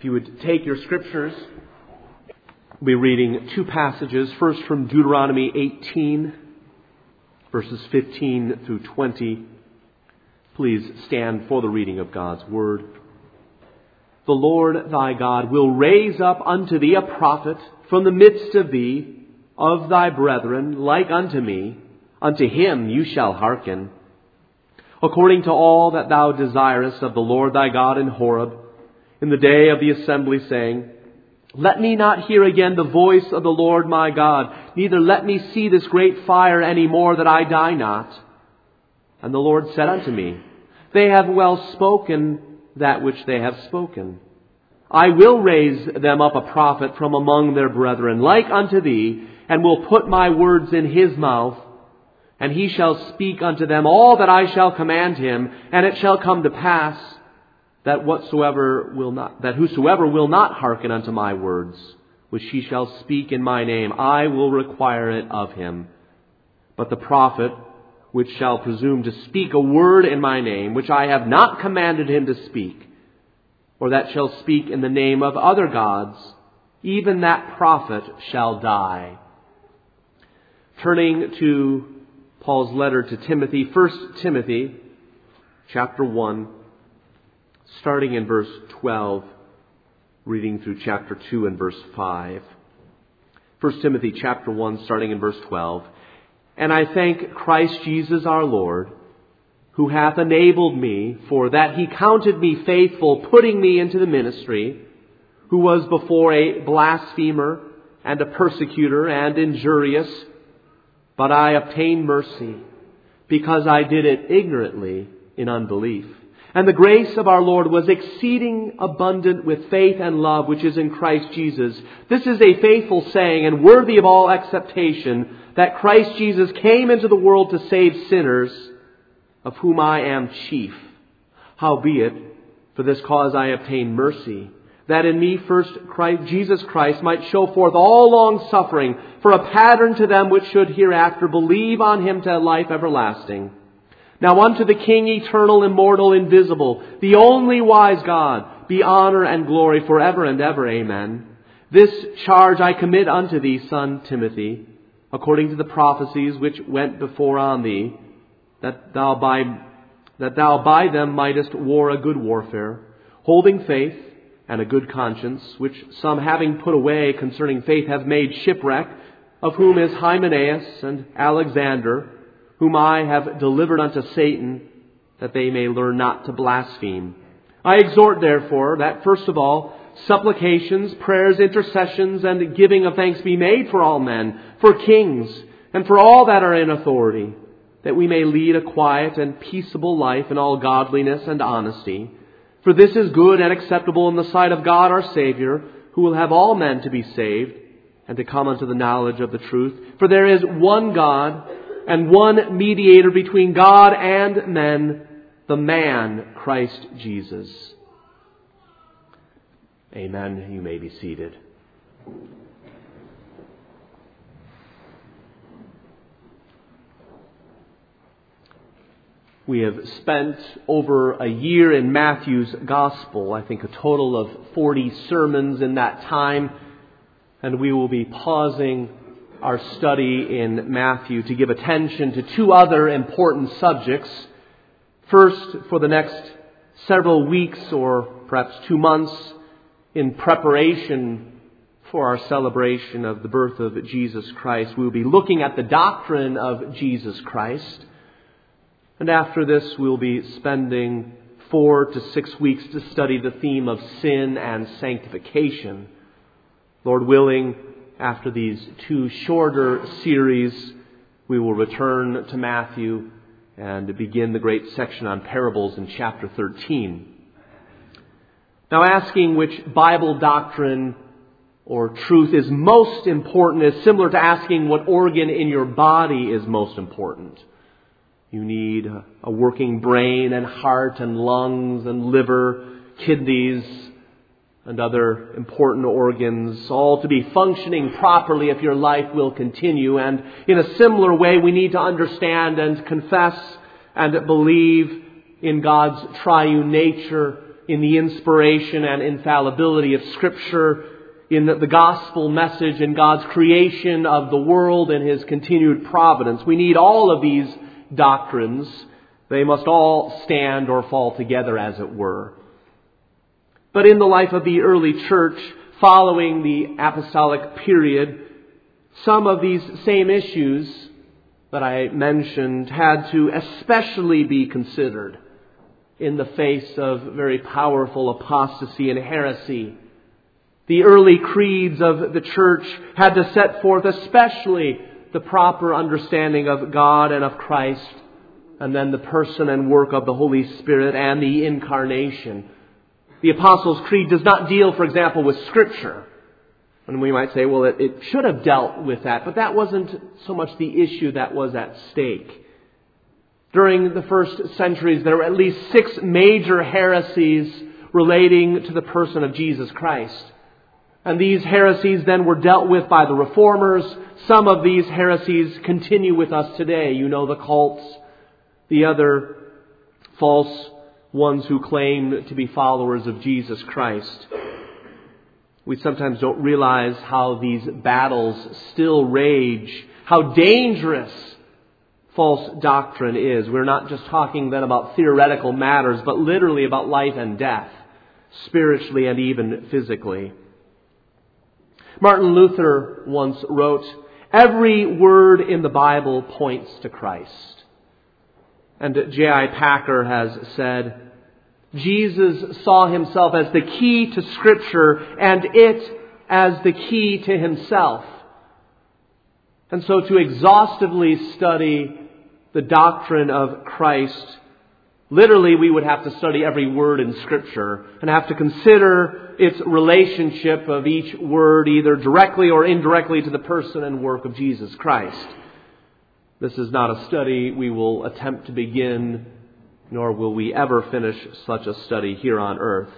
If you would take your scriptures, we'll be reading two passages. First from Deuteronomy 18, verses 15 through 20. Please stand for the reading of God's Word. The Lord thy God will raise up unto thee a prophet from the midst of thee, of thy brethren, like unto me. Unto him you shall hearken, according to all that thou desirest of the Lord thy God in Horeb, in the day of the assembly, saying, Let me not hear again the voice of the Lord my God, neither let me see this great fire any more, that I die not. And the Lord said unto me, They have well spoken that which they have spoken. I will raise them up a prophet from among their brethren, like unto thee, and will put my words in his mouth, and he shall speak unto them all that I shall command him. And it shall come to pass that whosoever will not hearken unto my words, which he shall speak in my name, I will require it of him. But the prophet which shall presume to speak a word in my name, which I have not commanded him to speak, or that shall speak in the name of other gods, even that prophet shall die. Turning to Paul's letter to Timothy, 1 Timothy chapter 1, starting in verse 12, reading through chapter 2 and verse 5. 1 Timothy chapter 1, starting in verse 12. And I thank Christ Jesus our Lord, who hath enabled me, for that he counted me faithful, putting me into the ministry, who was before a blasphemer and a persecutor and injurious, but I obtained mercy, because I did it ignorantly in unbelief. And the grace of our Lord was exceeding abundant with faith and love which is in Christ Jesus. This is a faithful saying and worthy of all acceptation, that Christ Jesus came into the world to save sinners, of whom I am chief. Howbeit, for this cause I obtained mercy, that in me first Jesus Christ might show forth all long suffering, for a pattern to them which should hereafter believe on him to life everlasting. Now unto the King, eternal, immortal, invisible, the only wise God, be honor and glory forever and ever. Amen. This charge I commit unto thee, son Timothy, according to the prophecies which went before on thee, that thou by them mightest war a good warfare, holding faith and a good conscience, which some having put away concerning faith have made shipwreck, of whom is Hymenaeus and Alexander, whom I have delivered unto Satan, that they may learn not to blaspheme. I exhort therefore that first of all supplications, prayers, intercessions, and giving of thanks be made for all men, for kings, and for all that are in authority, that we may lead a quiet and peaceable life in all godliness and honesty. For this is good and acceptable in the sight of God our Savior, who will have all men to be saved, and to come unto the knowledge of the truth. For there is one God, and one mediator between God and men, the man Christ Jesus. Amen. You may be seated. We have spent over a year in Matthew's Gospel, I think a total of 40 sermons in that time, and we will be pausing our study in Matthew to give attention to two other important subjects. First, for the next several weeks or perhaps 2 months, in preparation for our celebration of the birth of Jesus Christ, we will be looking at the doctrine of Jesus Christ. And after this, we'll be spending 4 to 6 weeks to study the theme of sin and sanctification. Lord willing, after these 2 shorter series, we will return to Matthew and begin the great section on parables in chapter 13. Now, asking which Bible doctrine or truth is most important is similar to asking what organ in your body is most important. You need a working brain and heart and lungs and liver, kidneys, and other important organs, all to be functioning properly if your life will continue. And in a similar way, we need to understand and confess and believe in God's triune nature in the inspiration and infallibility of Scripture, in the gospel message and God's creation of the world and His continued providence. We need all of these doctrines. They must all stand or fall together, as it were. But in the life of the early church, following the apostolic period, some of these same issues that I mentioned had to especially be considered in the face of very powerful apostasy and heresy. The early creeds of the church had to set forth especially the proper understanding of God and of Christ, and then the person and work of the Holy Spirit and the incarnation. The Apostles' Creed does not deal, for example, with Scripture. And we might say, well, it should have dealt with that, but that wasn't so much the issue that was at stake. During the first centuries, there were at least 6 major heresies relating to the person of Jesus Christ. And these heresies then were dealt with by the Reformers. Some of these heresies continue with us today. You know, the cults, the other false ones who claim to be followers of Jesus Christ. We sometimes don't realize how these battles still rage, how dangerous false doctrine is. We're not just talking then about theoretical matters, but literally about life and death, spiritually and even physically. Martin Luther once wrote, "Every word in the Bible points to Christ." And J.I. Packer has said, "Jesus saw Himself as the key to Scripture and it as the key to Himself." And so to exhaustively study the doctrine of Christ, literally we would have to study every word in Scripture and have to consider its relationship of each word either directly or indirectly to the person and work of Jesus Christ. This is not a study we will attempt to begin, nor will we ever finish such a study here on earth.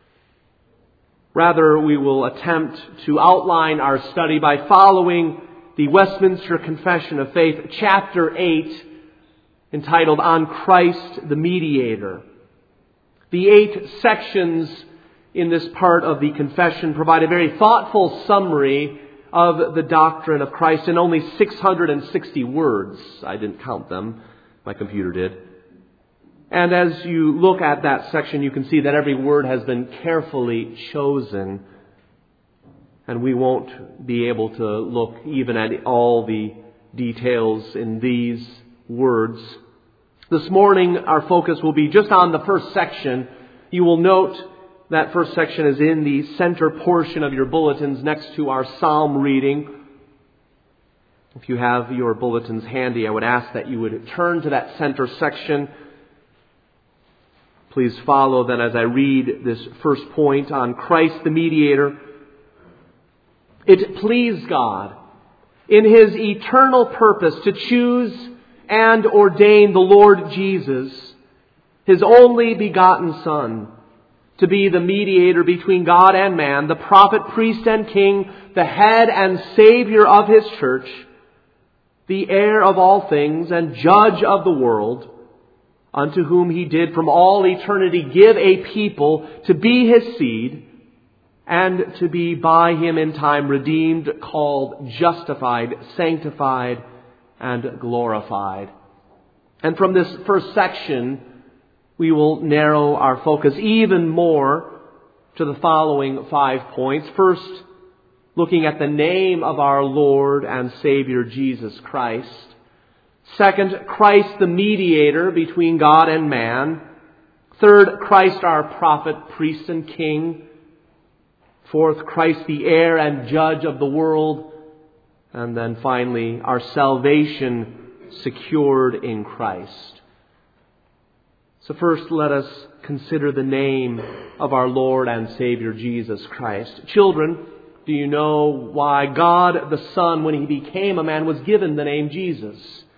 Rather, we will attempt to outline our study by following the Westminster Confession of Faith, chapter 8, entitled On Christ the Mediator. The 8 sections in this part of the confession provide a very thoughtful summary of the doctrine of Christ in only 660 words. I didn't count them. My computer did. And as you look at that section, you can see that every word has been carefully chosen. And we won't be able to look even at all the details in these words. This morning, our focus will be just on the first section. You will note that first section is in the center portion of your bulletins next to our psalm reading. If you have your bulletins handy, I would ask that you would turn to that center section. Please follow then as I read this first point on Christ the Mediator. It pleased God in His eternal purpose to choose and ordain the Lord Jesus, His only begotten Son, to be the mediator between God and man, the prophet, priest, and king, the head and Savior of His church, the heir of all things and judge of the world, unto whom He did from all eternity give a people to be His seed, and to be by Him in time redeemed, called, justified, sanctified, and glorified. And from this first section, we will narrow our focus even more to the following 5 points. First, looking at the name of our Lord and Savior Jesus Christ. Second, Christ the mediator between God and man. Third, Christ our prophet, priest, and king. Fourth, Christ the heir and judge of the world. And then finally, our salvation secured in Christ. So first, let us consider the name of our Lord and Savior Jesus Christ. Children, do you know why God the Son, when He became a man, was given the name Jesus?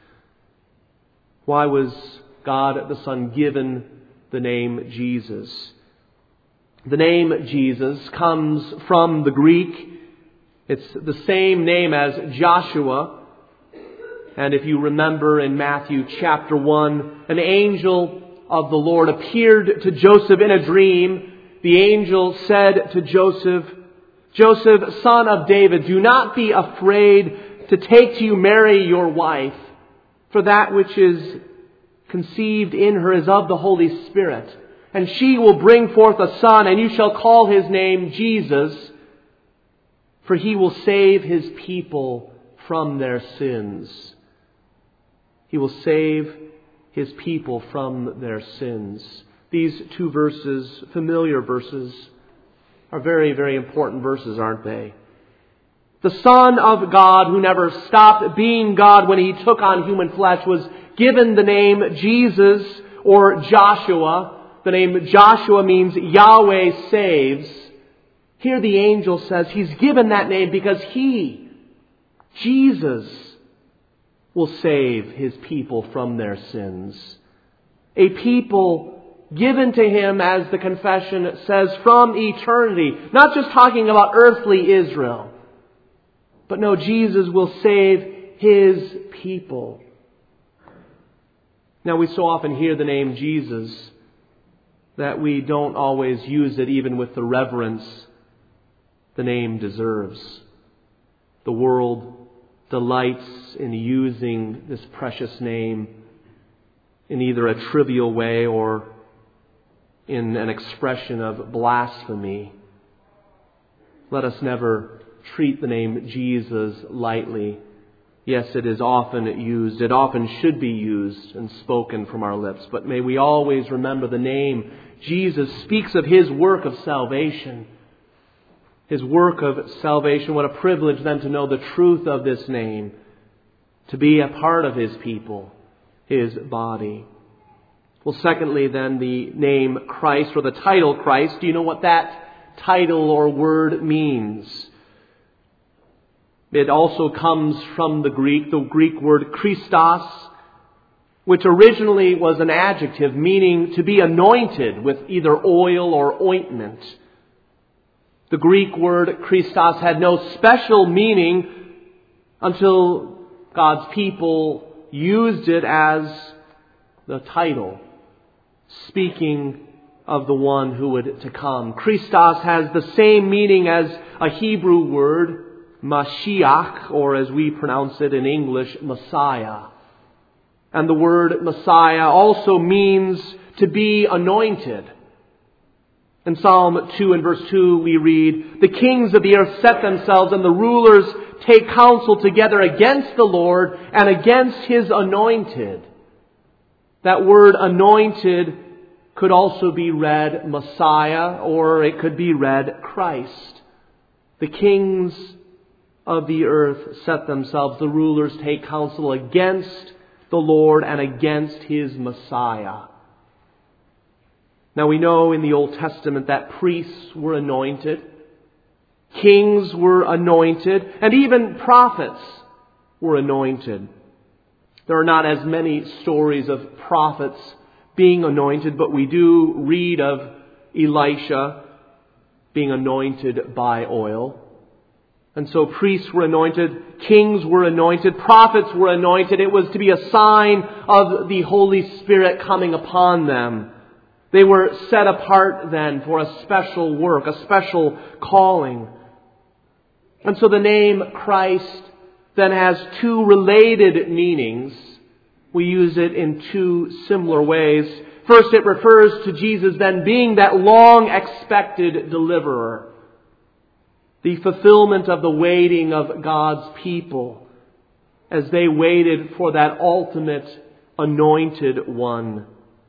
Why was God the Son given the name Jesus? The name Jesus comes from the Greek. It's the same name as Joshua. And if you remember in Matthew chapter 1, an angel of the Lord appeared to Joseph in a dream, the angel said to Joseph, "Joseph, son of David, do not be afraid to take to you Mary your wife, for that which is conceived in her is of the Holy Spirit. And she will bring forth a son, and you shall call his name Jesus, for he will save his people from their sins." He will save his people from their sins. These two verses, familiar verses, are very, very important verses, aren't they? The Son of God, who never stopped being God when He took on human flesh, was given the name Jesus or Joshua. The name Joshua means Yahweh saves. Here the angel says He's given that name because He, Jesus, will save His people from their sins. A people given to Him, as the confession says, from eternity. Not just talking about earthly Israel. But no, Jesus will save His people. Now we so often hear the name Jesus that we don't always use it even with the reverence the name deserves. The world delights in using this precious name in either a trivial way or in an expression of blasphemy. Let us never treat the name Jesus lightly. Yes, it is often used. It often should be used and spoken from our lips. But may we always remember the name Jesus speaks of His work of salvation. His work of salvation. What a privilege then to know the truth of this name. To be a part of His people, His body. Well, secondly then, the name Christ, or the title Christ. Do you know what that title or word means? It also comes from the Greek word Christos, which originally was an adjective meaning to be anointed with either oil or ointment. The Greek word Christos had no special meaning until God's people used it as the title, speaking of the one who would to come. Christos has the same meaning as a Hebrew word, Mashiach, or as we pronounce it in English, Messiah. And the word Messiah also means to be anointed. In Psalm 2 and verse 2 we read, "The kings of the earth set themselves, and the rulers take counsel together against the Lord and against His anointed." That word anointed could also be read Messiah, or it could be read Christ. The kings of the earth set themselves, the rulers take counsel against the Lord and against His Messiah. Now we know in the Old Testament that priests were anointed, kings were anointed, and even prophets were anointed. There are not as many stories of prophets being anointed, but we do read of Elisha being anointed by oil. And so priests were anointed, kings were anointed, prophets were anointed. It was to be a sign of the Holy Spirit coming upon them. They were set apart then for a special work, a special calling. And so the name Christ then has two related meanings. We use it in two similar ways. First, it refers to Jesus then being that long-expected deliverer. The fulfillment of the waiting of God's people as they waited for that ultimate anointed one.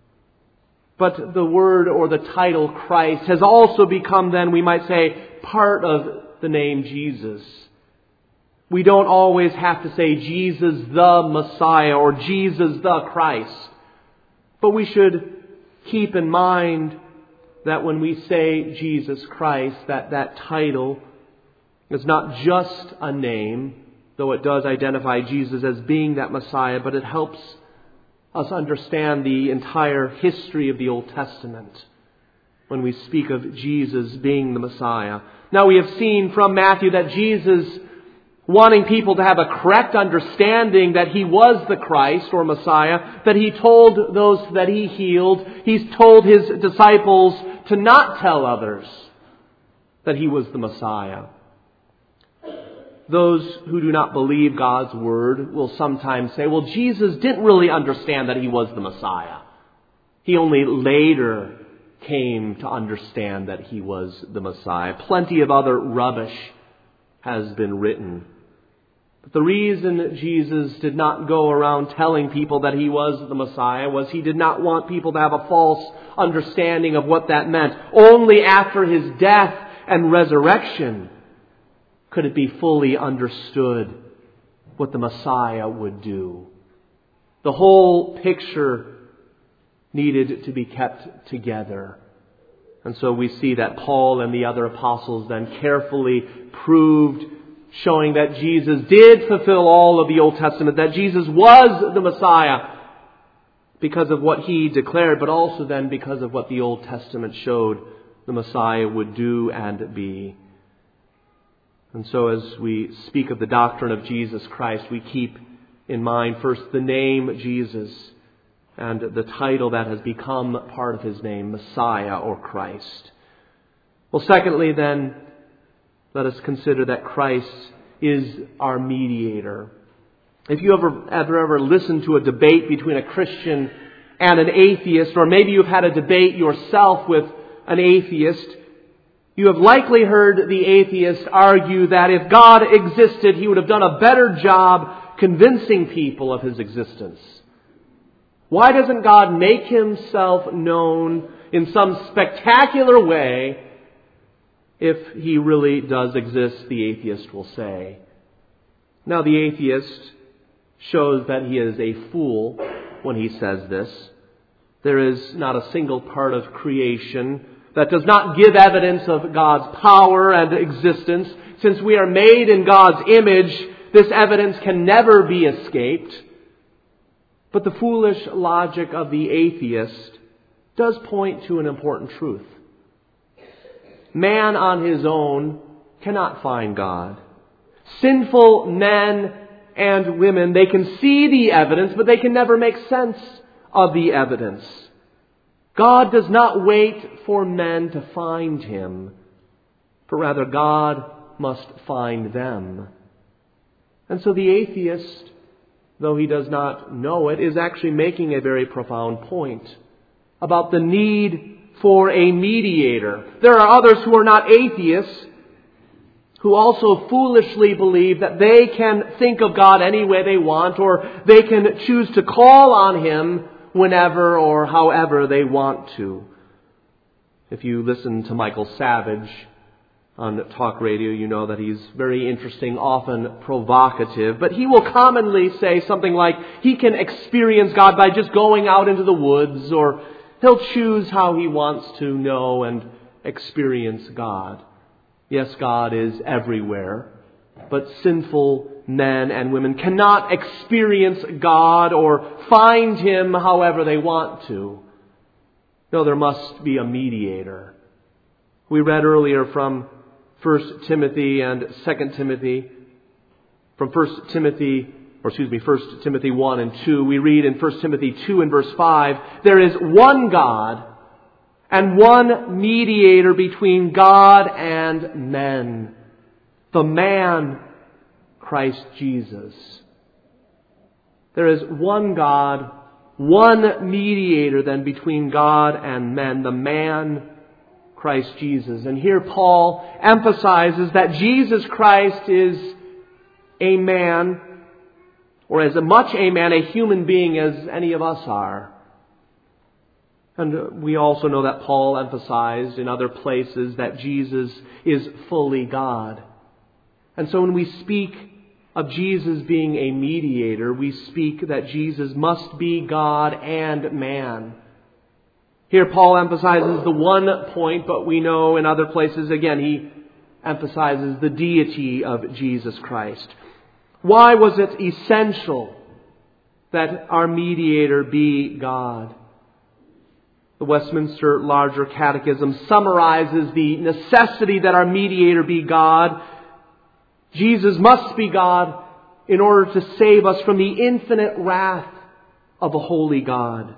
But the word or the title Christ has also become then, we might say, part of the name Jesus. We don't always have to say Jesus the Messiah or Jesus the Christ. But we should keep in mind that when we say Jesus Christ, that title is not just a name, though it does identify Jesus as being that Messiah, but it helps us understand the entire history of the Old Testament when we speak of Jesus being the Messiah. Now we have seen from Matthew that Jesus wanting people to have a correct understanding that He was the Christ or Messiah, that He told those that He healed, He's told His disciples to not tell others that He was the Messiah. Those who do not believe God's Word will sometimes say, well, Jesus didn't really understand that He was the Messiah. He only later came to understand that He was the Messiah. Plenty of other rubbish has been written. But the reason Jesus did not go around telling people that He was the Messiah was He did not want people to have a false understanding of what that meant. Only after His death and resurrection could it be fully understood what the Messiah would do. The whole picture needed to be kept together. And so we see that Paul and the other apostles then carefully proved, showing that Jesus did fulfill all of the Old Testament, that Jesus was the Messiah because of what He declared, but also then because of what the Old Testament showed the Messiah would do and be. And so as we speak of the doctrine of Jesus Christ, we keep in mind first the name Jesus and the title that has become part of His name, Messiah or Christ. Well, secondly then, let us consider that Christ is our mediator. If you ever listened to a debate between a Christian and an atheist, or maybe you've had a debate yourself with an atheist, you have likely heard the atheist argue that if God existed, He would have done a better job convincing people of His existence. Why doesn't God make Himself known in some spectacular way if He really does exist, the atheist will say. Now the atheist shows that he is a fool when he says this. There is not a single part of creation that does not give evidence of God's power and existence. Since we are made in God's image, this evidence can never be escaped. But the foolish logic of the atheist does point to an important truth. Man on his own cannot find God. Sinful men and women, they can see the evidence, but they can never make sense of the evidence. God does not wait for men to find Him, but rather God must find them. And so the atheist, though he does not know it, is actually making a very profound point about the need for a mediator. There are others who are not atheists who also foolishly believe that they can think of God any way they want, or they can choose to call on Him whenever or however they want to. If you listen to Michael Savage on talk radio, you know that he's very interesting, often provocative, but he will commonly say something like he can experience God by just going out into the woods, or he'll choose how he wants to know and experience God. Yes, God is everywhere, but sinful men and women cannot experience God or find Him however they want to. No, there must be a mediator. We read earlier from 1 Timothy and 2 Timothy. From 1 Timothy 1 and 2, we read in 1 Timothy 2 and verse 5, there is one God and one mediator between God and men, the man, Christ Jesus. There is one God, one mediator then between God and men, the man, Christ Jesus. And here Paul emphasizes that Jesus Christ is a man, or as much a man, a human being as any of us are. And we also know that Paul emphasized in other places that Jesus is fully God. And so when we speak of Jesus being a mediator, we speak that Jesus must be God and man. Here Paul emphasizes the one point, but we know in other places, again, he emphasizes the deity of Jesus Christ. Why was it essential that our mediator be God? The Westminster Larger Catechism summarizes the necessity that our mediator be God Jesus must be God in order to save us from the infinite wrath of a holy God,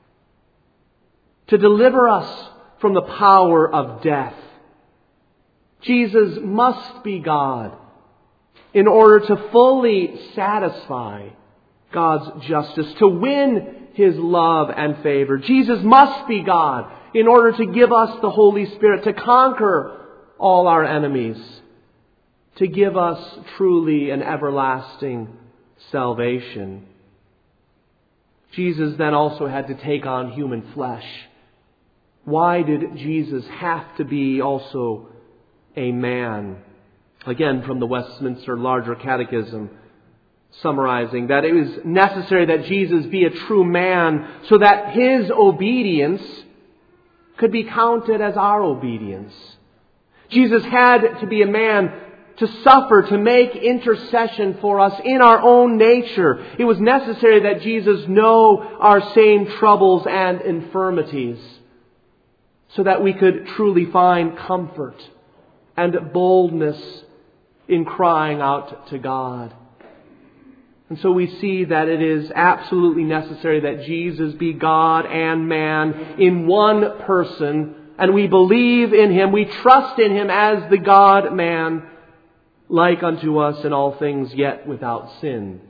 to deliver us from the power of death. Jesus must be God in order to fully satisfy God's justice, to win His love and favor. Jesus must be God in order to give us the Holy Spirit, to conquer all our enemies, to give us truly an everlasting salvation. Jesus then also had to take on human flesh. Why did Jesus have to be also a man? Again, from the Westminster Larger Catechism, summarizing that it was necessary that Jesus be a true man so that His obedience could be counted as our obedience. Jesus had to be a man to suffer, to make intercession for us in our own nature. It was necessary that Jesus know our same troubles and infirmities so that we could truly find comfort and boldness in crying out to God. And so we see that it is absolutely necessary that Jesus be God and man in one person, and we believe in Him, we trust in Him as the God-man, like unto us in all things, yet without sin.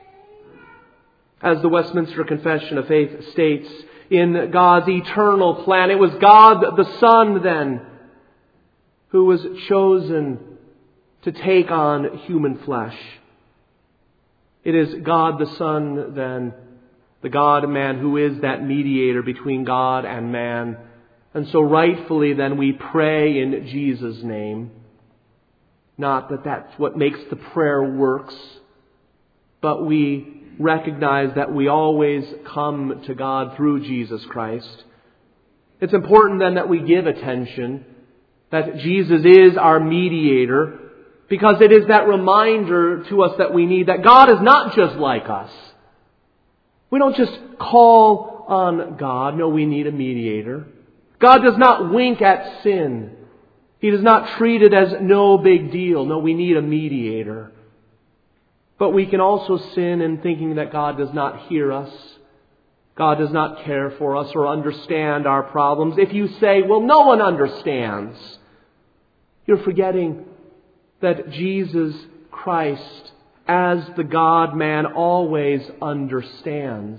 As the Westminster Confession of Faith states, in God's eternal plan, it was God the Son then who was chosen to take on human flesh. It is God the Son then, the God-man, who is that mediator between God and man. And so rightfully then we pray in Jesus' name. Not that that's what makes the prayer works, but we recognize that we always come to God through Jesus Christ. It's important then that we give attention, that Jesus is our mediator, because it is that reminder to us that we need that God is not just like us. We don't just call on God. No, we need a mediator. God does not wink at sin. He does not treat it as no big deal. No, we need a mediator. But we can also sin in thinking that God does not hear us. God does not care for us or understand our problems. If you say, well, no one understands, you're forgetting that Jesus Christ, as the God-man, always understands.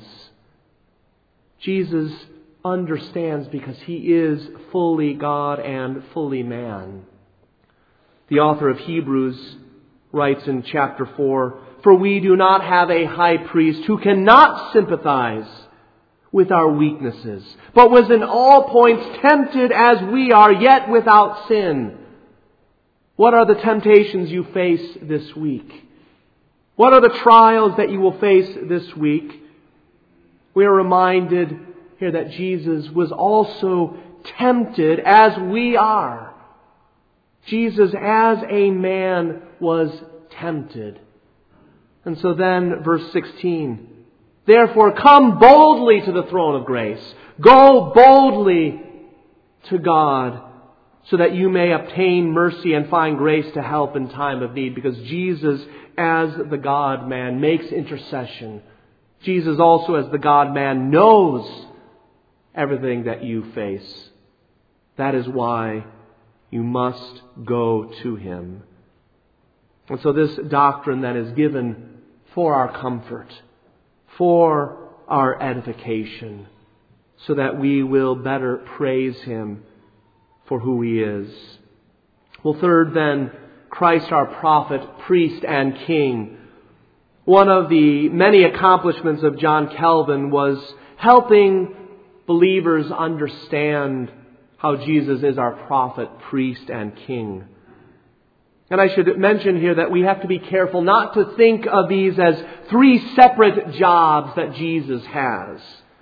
Jesus understands because He is fully God and fully man. The author of Hebrews writes in chapter 4, "For we do not have a high priest who cannot sympathize with our weaknesses, but was in all points tempted as we are, yet without sin." What are the temptations you face this week? What are the trials that you will face this week? We are reminded here that Jesus was also tempted as we are. Jesus, as a man, was tempted. And so then, verse 16, "Therefore come boldly to the throne of grace." Go boldly to God so that you may obtain mercy and find grace to help in time of need. Because Jesus, as the God-man, makes intercession. Jesus also, as the God-man, knows everything that you face. That is why you must go to Him. And so this doctrine then is given for our comfort, for our edification, so that we will better praise Him for who He is. Well, third then, Christ our prophet, priest, and king. One of the many accomplishments of John Calvin was helping believers understand how Jesus is our prophet, priest, and king. And I should mention here that we have to be careful not to think of these as three separate jobs that Jesus has.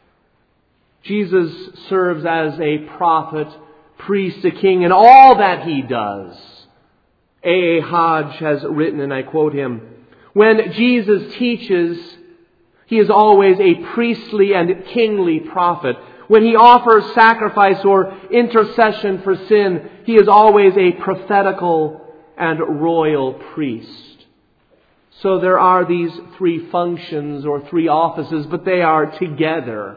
Jesus serves as a prophet, priest, a king in all that He does. A. Hodge has written, and I quote him, "When Jesus teaches, He is always a priestly and kingly prophet. When He offers sacrifice or intercession for sin, He is always a prophetical and royal priest. So there are these three functions or three offices, but they are together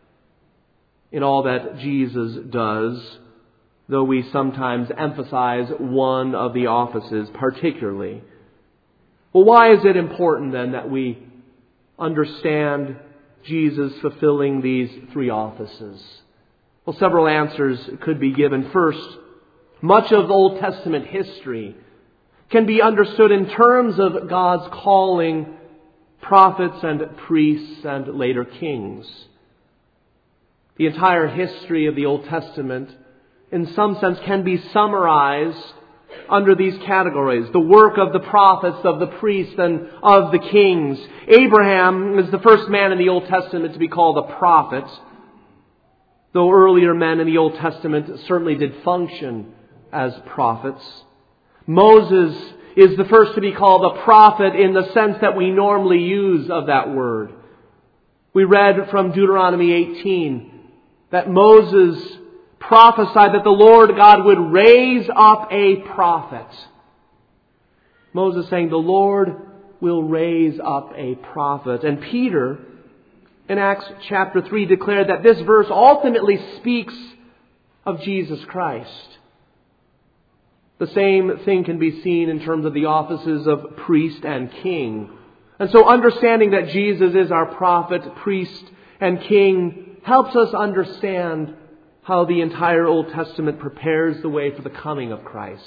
in all that Jesus does, though we sometimes emphasize one of the offices particularly. Well, why is it important then that we understand Jesus fulfilling these three offices? Well, several answers could be given. First, much of Old Testament history can be understood in terms of God's calling prophets and priests and later kings. The entire history of the Old Testament, in some sense, can be summarized under these categories: the work of the prophets, of the priests, and of the kings. Abraham is the first man in the Old Testament to be called a prophet, though earlier men in the Old Testament certainly did function as prophets. Moses is the first to be called a prophet in the sense that we normally use of that word. We read from Deuteronomy 18 that Moses prophesied that the Lord God would raise up a prophet. Moses saying the Lord will raise up a prophet. And Peter, in Acts chapter 3, declared that this verse ultimately speaks of Jesus Christ. The same thing can be seen in terms of the offices of priest and king. And so understanding that Jesus is our prophet, priest, and king helps us understand how the entire Old Testament prepares the way for the coming of Christ.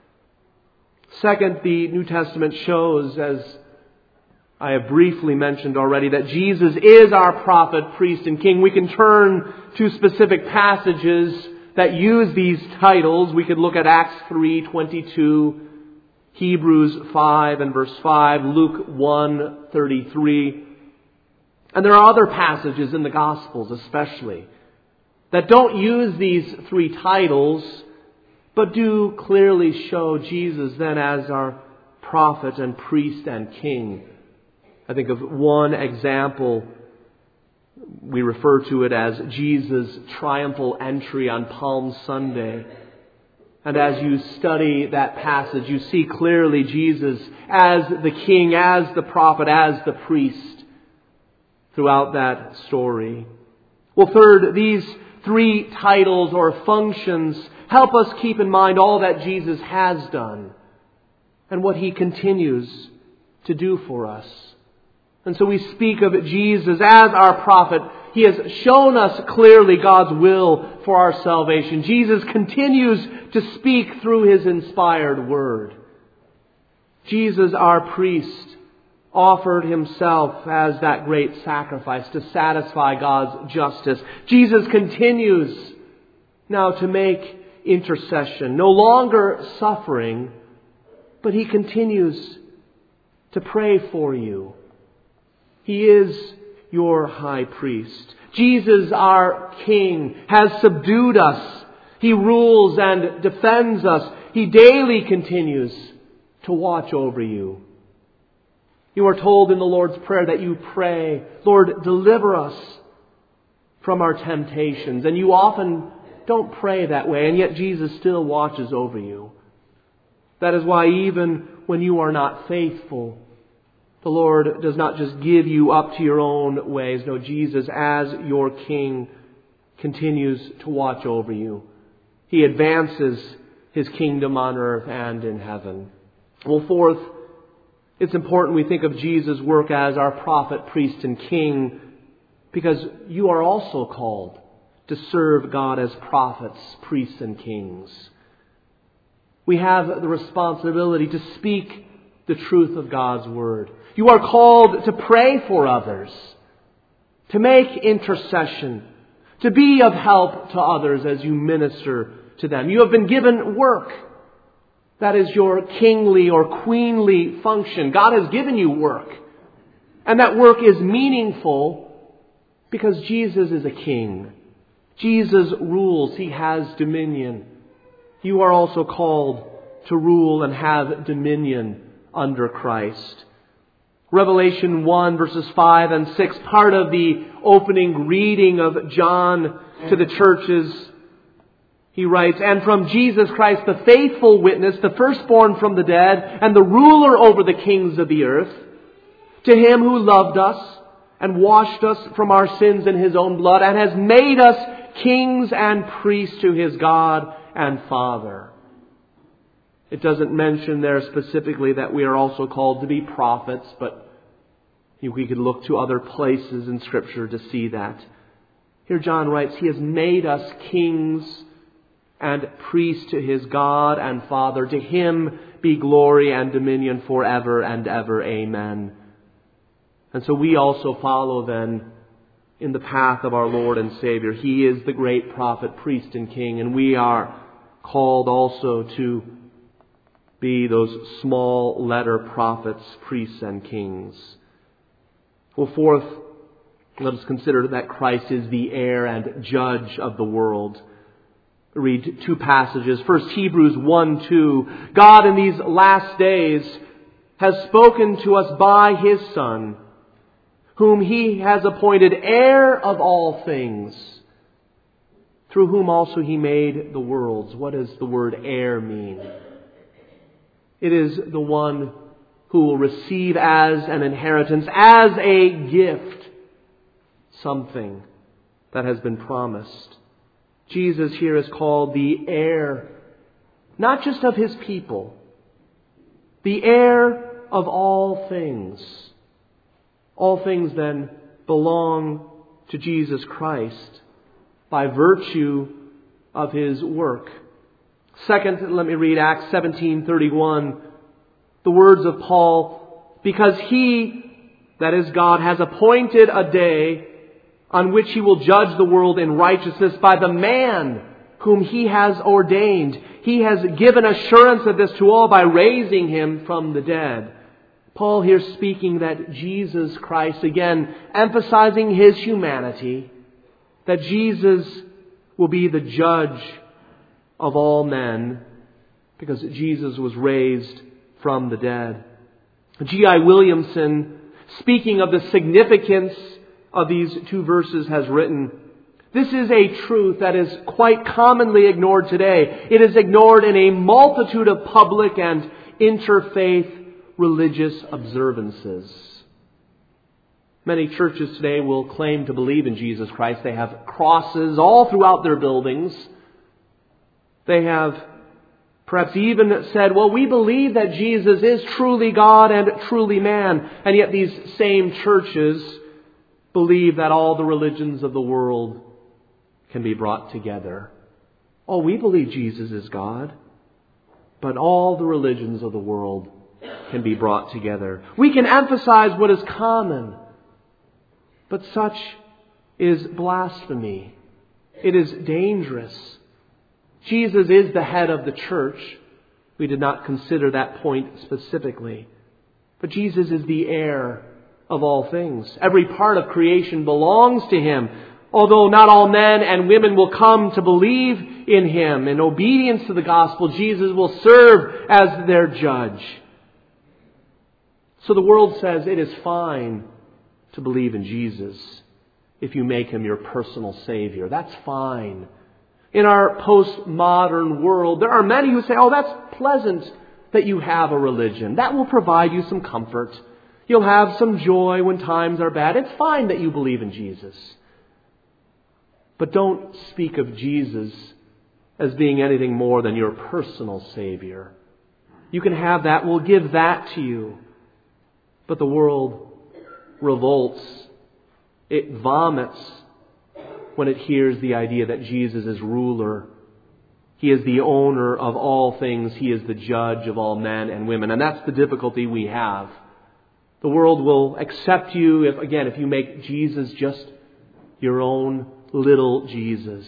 Second, the New Testament shows, as I have briefly mentioned already, that Jesus is our prophet, priest, and king. We can turn to specific passages that use these titles. We could look at Acts 3:22, Hebrews 5 and verse 5, Luke 1:33. And there are other passages in the Gospels especially that don't use these three titles, but do clearly show Jesus then as our prophet and priest and king. I think of one example. We refer to it as Jesus' triumphal entry on Palm Sunday. And as you study that passage, you see clearly Jesus as the king, as the prophet, as the priest throughout that story. Well, third, these three titles or functions help us keep in mind all that Jesus has done and what He continues to do for us. And so we speak of Jesus as our prophet. He has shown us clearly God's will for our salvation. Jesus continues to speak through His inspired word. Jesus, our priest, offered Himself as that great sacrifice to satisfy God's justice. Jesus continues now to make intercession, no longer suffering, but He continues to pray for you. He is your high priest. Jesus, our King, has subdued us. He rules and defends us. He daily continues to watch over you. You are told in the Lord's Prayer that you pray, Lord, deliver us from our temptations. And you often don't pray that way, and yet Jesus still watches over you. That is why even when you are not faithful, the Lord does not just give you up to your own ways. No, Jesus, as your King, continues to watch over you. He advances His kingdom on earth and in heaven. Well, fourth, it's important we think of Jesus' work as our prophet, priest, and king, because you are also called to serve God as prophets, priests, and kings. We have the responsibility to speak the truth of God's Word. You are called to pray for others, to make intercession, to be of help to others as you minister to them. You have been given work. That is your kingly or queenly function. God has given you work. And that work is meaningful because Jesus is a king. Jesus rules. He has dominion. You are also called to rule and have dominion under Christ. Revelation 1 verses 5 and 6, part of the opening reading of John to the churches, He writes, "And from Jesus Christ, the faithful witness, the firstborn from the dead, and the ruler over the kings of the earth, to Him who loved us and washed us from our sins in His own blood, and has made us kings and priests to His God and Father." It doesn't mention there specifically that we are also called to be prophets, but we could look to other places in Scripture to see that. Here John writes, He has made us kings and priests to His God and Father. To Him be glory and dominion forever and ever. Amen. And so we also follow then in the path of our Lord and Savior. He is the great prophet, priest, and king, and we are called also to be those small letter prophets, priests, and kings. Well, fourth, let us consider that Christ is the heir and judge of the world. Read two passages. First, Hebrews 1:2. God in these last days has spoken to us by His Son, whom He has appointed heir of all things, through whom also He made the worlds. What does the word heir mean? It is the one who will receive as an inheritance, as a gift, something that has been promised. Jesus here is called the heir, not just of His people, the heir of all things. All things then belong to Jesus Christ by virtue of His work. Second, let me read Acts 17:31. The words of Paul, "Because He," that is God, "has appointed a day on which He will judge the world in righteousness by the man whom He has ordained. He has given assurance of this to all by raising Him from the dead." Paul here speaking that Jesus Christ, again emphasizing His humanity, that Jesus will be the judge of all men because Jesus was raised from the dead. G.I. Williamson, speaking of the significance of these two verses, has written, "This is a truth that is quite commonly ignored today. It is ignored in a multitude of public and interfaith religious observances." Many churches today will claim to believe in Jesus Christ. They have crosses all throughout their buildings. They have perhaps even said, well, we believe that Jesus is truly God and truly man. And yet these same churches believe that all the religions of the world can be brought together. Oh, we believe Jesus is God, but all the religions of the world can be brought together. We can emphasize what is common, but such is blasphemy. It is dangerous. Jesus is the head of the church. We did not consider that point specifically. But Jesus is the heir of all things. Every part of creation belongs to Him. Although not all men and women will come to believe in Him in obedience to the gospel, Jesus will serve as their judge. So the world says it is fine to believe in Jesus if you make Him your personal Savior. That's fine. In our postmodern world, there are many who say, oh, that's pleasant that you have a religion. That will provide you some comfort. You'll have some joy when times are bad. It's fine that you believe in Jesus. But don't speak of Jesus as being anything more than your personal Savior. You can have that. We'll give that to you. But the world revolts. It vomits when it hears the idea that Jesus is ruler. He is the owner of all things. He is the judge of all men and women. And that's the difficulty we have. The world will accept you if you make Jesus just your own little Jesus.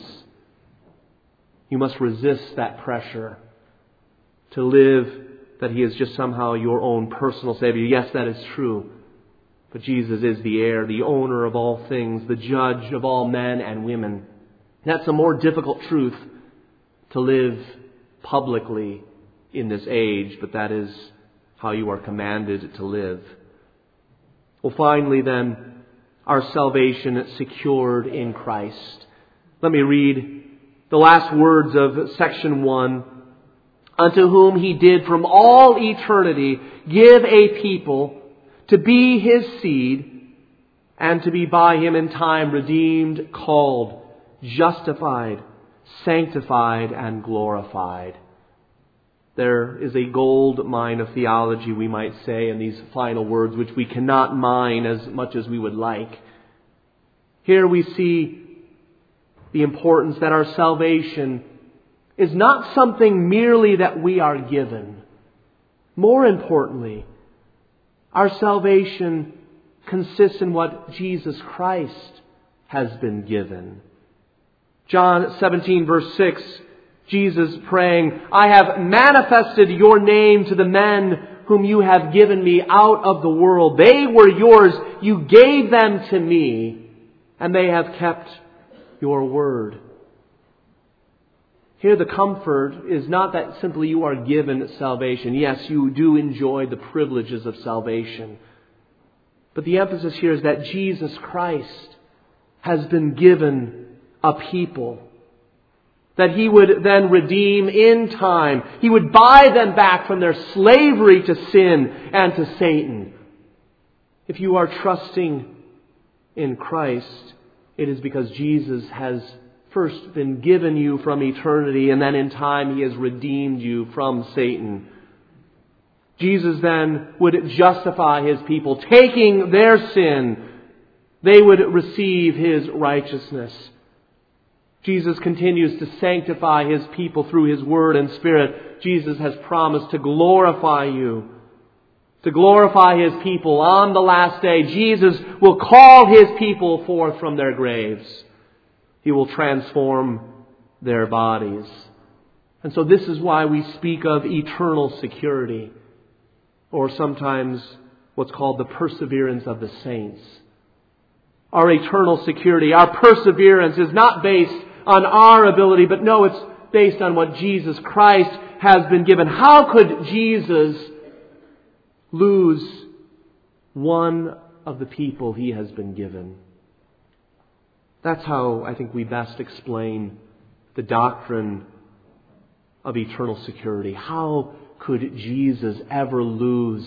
You must resist that pressure to live that He is just somehow your own personal Savior. Yes, that is true. But Jesus is the heir, the owner of all things, the judge of all men and women. That's a more difficult truth to live publicly in this age, but that is how you are commanded to live. Well, finally then, our salvation is secured in Christ. Let me read The last words of section 1, unto whom He did from all eternity give a people to be His seed, and to be by Him in time redeemed, called, justified, sanctified, and glorified. There is a gold mine of theology, we might say, in these final words, which we cannot mine as much as we would like. Here we see the importance that our salvation is not something merely that we are given. More importantly, our salvation consists in what Jesus Christ has been given. John 17 verse 6, Jesus praying, I have manifested your name to the men whom you have given me out of the world. They were yours. You gave them to me, and they have kept your word. Here the comfort is not that simply you are given salvation. Yes, you do enjoy the privileges of salvation. But the emphasis here is that Jesus Christ has been given a people that He would then redeem in time. He would buy them back from their slavery to sin and to Satan. If you are trusting in Christ, it is because Jesus has first been given you from eternity, and then in time He has redeemed you from Satan. Jesus then would justify His people. Taking their sin, they would receive His righteousness. Jesus continues to sanctify His people through His Word and Spirit. Jesus has promised to glorify you, to glorify His people on the last day. Jesus will call His people forth from their graves. He will transform their bodies. And so this is why we speak of eternal security, or sometimes what's called the perseverance of the saints. Our eternal security, our perseverance is not based on our ability, but no, it's based on what Jesus Christ has been given. How could Jesus lose one of the people He has been given? That's how I think we best explain the doctrine of eternal security. How could Jesus ever lose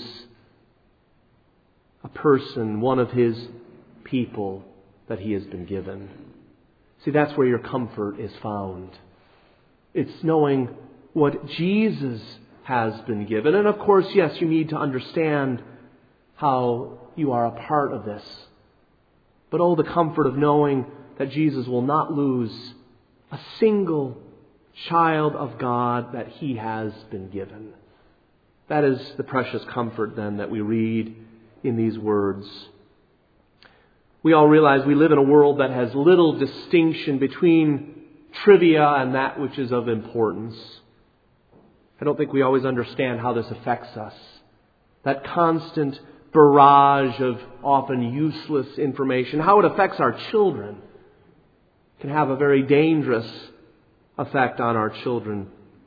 a person, one of His people that He has been given? See, that's where your comfort is found. It's knowing what Jesus has been given. And of course, yes, you need to understand how you are a part of this. But oh, the comfort of knowing that Jesus will not lose a single child of God that He has been given. That is the precious comfort then that we read in these words. We all realize we live in a world that has little distinction between trivia and that which is of importance. I don't think we always understand how this affects us. That constant barrage of often useless information, how it affects our children, can have a very dangerous effect on our children.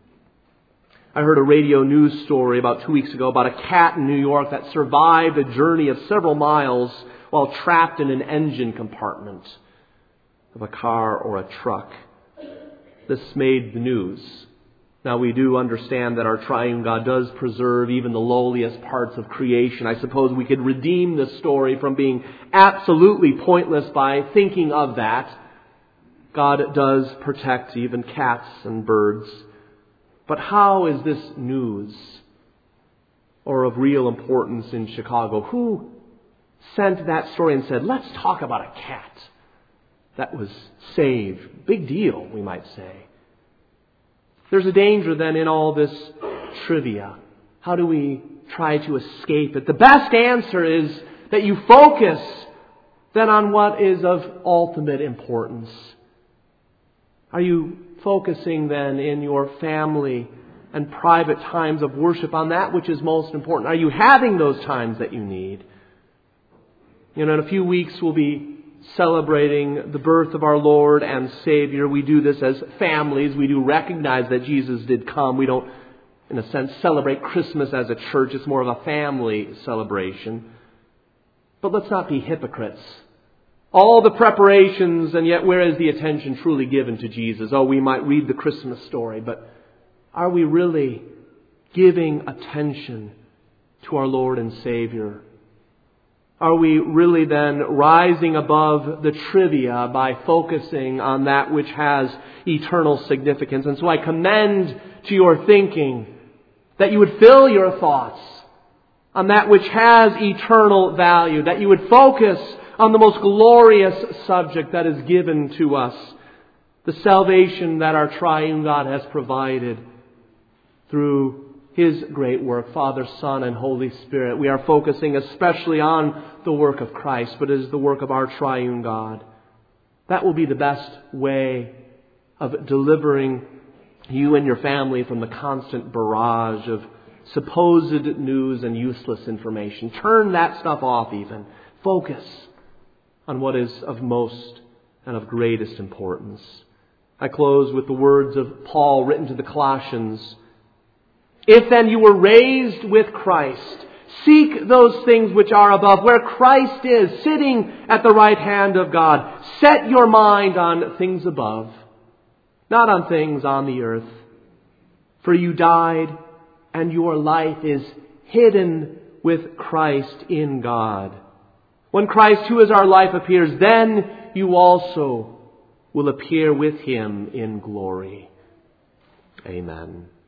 I heard a radio news story about 2 weeks ago about a cat in New York that survived a journey of several miles while trapped in an engine compartment of a car or a truck. This made the news. Now, we do understand that our triune God does preserve even the lowliest parts of creation. I suppose we could redeem this story from being absolutely pointless by thinking of that. God does protect even cats and birds. But how is this news or of real importance in Chicago? Who sent that story and said, let's talk about a cat that was saved? Big deal, we might say. There's a danger then in all this trivia. How do we try to escape it? The best answer is that you focus then on what is of ultimate importance. Are you focusing then in your family and private times of worship on that which is most important? Are you having those times that you need? In a few weeks we'll be celebrating the birth of our Lord and Savior. We do this as families. We do recognize that Jesus did come. We don't, in a sense, celebrate Christmas as a church. It's more of a family celebration. But let's not be hypocrites All the preparations, and yet where is the attention truly given to Jesus? Oh, we might read the Christmas story, but are we really giving attention to our Lord and Savior? Are we really then rising above the trivia by focusing on that which has eternal significance? And so I commend to your thinking that you would fill your thoughts on that which has eternal value, that you would focus on the most glorious subject that is given to us, the salvation that our triune God has provided through His great work, Father, Son, and Holy Spirit. We are focusing especially on the work of Christ, but it is the work of our triune God. That will be the best way of delivering you and your family from the constant barrage of supposed news and useless information. Turn that stuff off even. Focus on what is of most and of greatest importance. I close with the words of Paul written to the Colossians. If then you were raised with Christ, seek those things which are above, where Christ is, sitting at the right hand of God. Set your mind on things above, not on things on the earth. For you died, and your life is hidden with Christ in God. When Christ, who is our life, appears, then you also will appear with Him in glory. Amen.